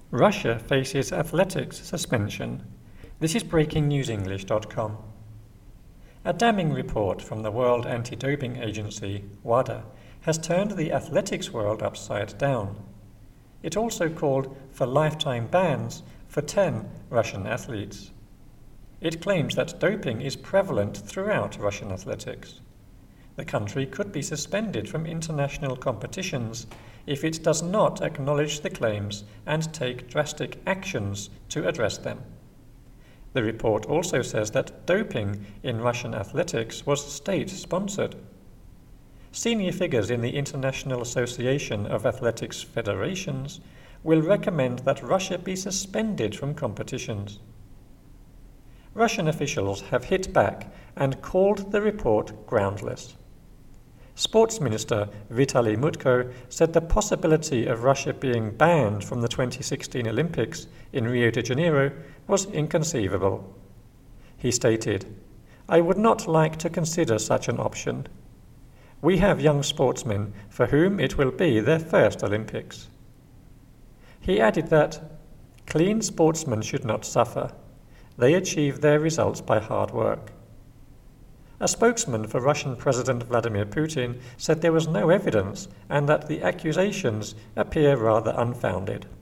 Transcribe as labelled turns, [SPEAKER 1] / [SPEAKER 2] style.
[SPEAKER 1] Russia faces athletics suspension. This is breakingnewsenglish.com. A damning report from the World Anti-Doping Agency, WADA, has turned the athletics world upside down. It also called for lifetime bans for 10 Russian athletes. It claims that doping is prevalent throughout Russian athletics. The country could be suspended from international competitions if it does not acknowledge the claims and take drastic actions to address them. The report also says that doping in Russian athletics was state-sponsored. Senior figures in the International Association of Athletics Federations will recommend that Russia be suspended from competitions. Russian officials have hit back and called the report groundless. Sports Minister Vitaly Mutko said the possibility of Russia being banned from the 2016 Olympics in Rio de Janeiro was inconceivable. He stated, "I would not like to consider such an option. We have young sportsmen for whom it will be their first Olympics." He added that clean sportsmen should not suffer. They achieve their results by hard work. A spokesman for Russian President Vladimir Putin said there was no evidence and that the accusations appear rather unfounded.